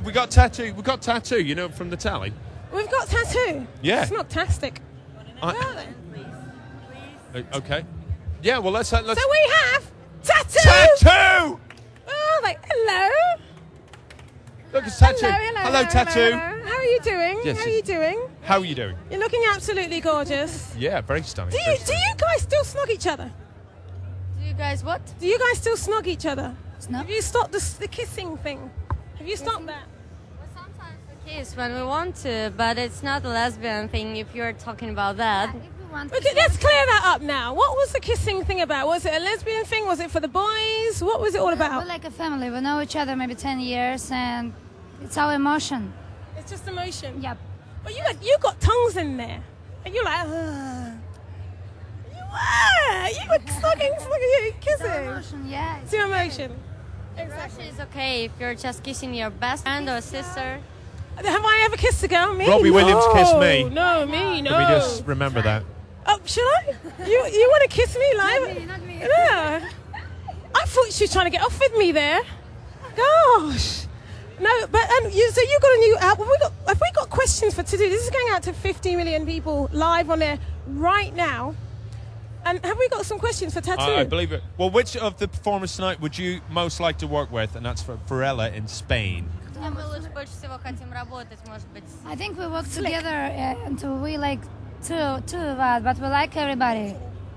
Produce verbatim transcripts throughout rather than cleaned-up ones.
we got tattoo. We got tattoo. You know, from the tally. We've got tattoo. Yeah. It's not tastic. I, uh, okay. Yeah. Well, let's. Uh, let's So we have tattoo. tattoo. Oh, like hello. Look, it's tattoo. Hello, hello, hello, hello, tattoo. hello. How are you doing? Yes, How are yes. you doing? How are you doing? You're looking absolutely gorgeous. Yeah, very stunning. Do you do you guys still snog each other? Do you guys what? Do you guys still snog each other? Snog? Have you stopped the, the kissing thing? Have you stopped that? Well, sometimes we kiss when we want to, but it's not a lesbian thing if you're talking about that. If we want Okay, let's clear that up now. What was the kissing thing about? Was it a lesbian thing? Was it for the boys? What was it all We're about? like a family. We know each other maybe ten years, and it's our emotion. It's just emotion. Yep. But you got you got tongues in there, and you're like, Ugh. You were, you were snogging, snogging, It's our kissing. emotion, yeah. It's your emotion. Russia is okay if you're just kissing your best friend or sister. Have I ever kissed a girl? Me? Robbie no. Williams kissed me. No, me, no. Can we just remember that? Oh, should I? You you want to kiss me live? Not me, not me. Yeah. I thought she was trying to get off with me there. Gosh. No, but um, you, so you got a new album. We got, have we got questions for today? This is going out to fifty million people live on there right now. And have we got some questions for Tattoo? I, I believe it. Well, which of the performers tonight would you most like to work with? And that's for Varela in Spain. Мы лучше больше всего хотим работать, может быть. I think we work together uh, until we like two, two of us, but we like everybody.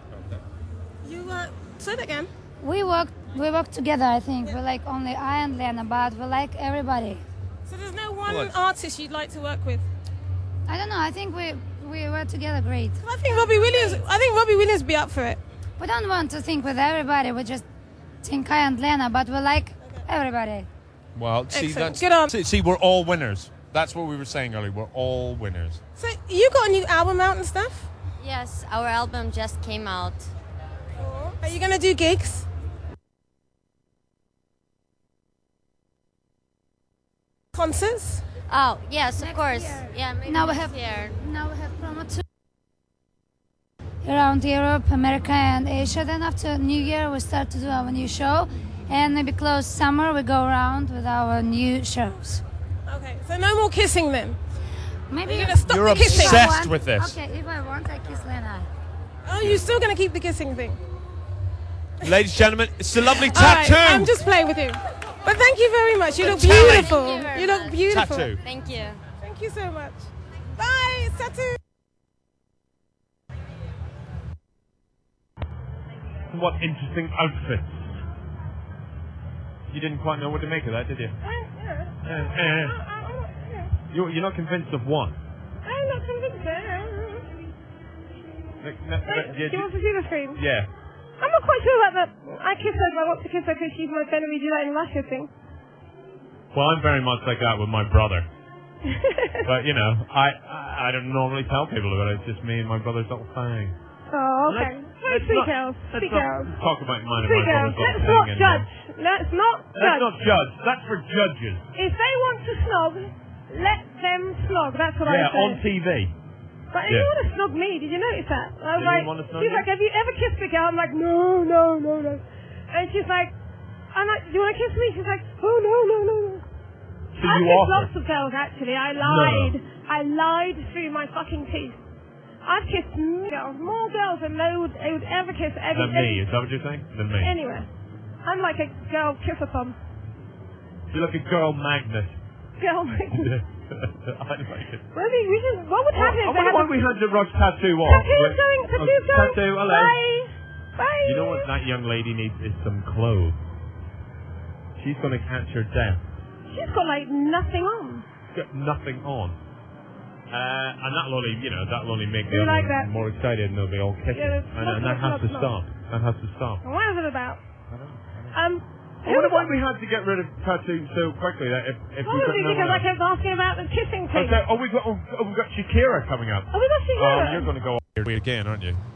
You uh, say that again. We work, we work together. I think we like only I and Lena, but we like everybody. So there's no one Well, artist you'd like to work with. I don't know. I think we we work together great. I think Robbie Williams. I think Robbie Williams would be up for it. We don't want to think with everybody. We just think I and Lena, but we like everybody. Well, see, Excellent. that's, Good on. see, see, we're all winners. That's what we were saying earlier. We're all winners. So you got a new album out and stuff. Yes, our album just came out. Are you gonna do gigs? Concerts? Oh, yes, of Next course. year. Yeah, maybe Now we next have year. now we have promo two around Europe, America, and Asia. Then after New Year, we start to do our new show, and maybe close summer we go around with our new shows. Okay, so no more kissing then. Maybe You're gonna stop You're the kissing. If I obsessed want- with this. Okay, if I want, I kiss Lena. Oh, you're still gonna keep the kissing thing. Ladies and gentlemen, it's a lovely All right, tattoo. I'm just playing with you. But thank you very much. You look Tally. beautiful. Thank you very You look much. beautiful. Tattoo. Thank you. Thank you so much. Bye, it's Tattoo. What interesting outfits. You didn't quite know what to make of that, did you? Eh, eh. You- You're not convinced of one. I'm not convinced. Like, no, no, Wait, yeah, do you want to see the screen? yeah. I'm not quite sure about that. I kiss her, but I want to kiss her because she's my friend and we do that in Russia thing. Well, I'm very much like that with my brother. But, you know, I, I I don't normally tell people about it. It's just me and my brother's little thing. Oh, okay. Let's- Hey, let's sweet not- girls. Let's Sweet not girls. talk about mine and Sweet my girls. brother's little Let's thing not anymore. judge. Let's not Let's judge. not judge. That's for judges. If they want to snog, let them snog. That's what Yeah, I say. on T V. But if Yeah. you want to snog me, did you notice that? I was Did you like, wanna snog she's you? like, have you ever kissed a girl? I'm like, no, no, no, no. And she's like, I'm like, do you want to kiss me? She's like, oh, no, no, no, no. So I you kissed offer. lots of girls, actually. I lied. I lied through my fucking teeth. I've kissed m- girls, more girls than they would, they would ever kiss. Every, Than me, is that what you're saying? Than me. Anyway, I'm like a girl kissathon. You're like a girl magnet. Girl, I like it. Really, we just, what would happen I if they wonder had why a we had to rush tattoo off. tattoo's Like- going, oh, tattoo's going. Tattoo, hello. Bye. Bye. You know what that young lady needs is some clothes. She's going to catch her death. She's got like nothing on. Got nothing on. Uh, and that'll only, you know, that'll only make the You other like that? more excited and they'll be all kissing. Yeah, and, not- and that not- has to not- stop. That has to stop. What is it about? I don't know. Um, I wonder why we had to get rid of tattoo so quickly. That if, if we got probably no because one I kept asking about the kissing else. thing. Okay, oh, we've got, oh, oh, we've got Shakira coming up. Oh, we got Oh, Shakira. you're going to go here again, aren't you?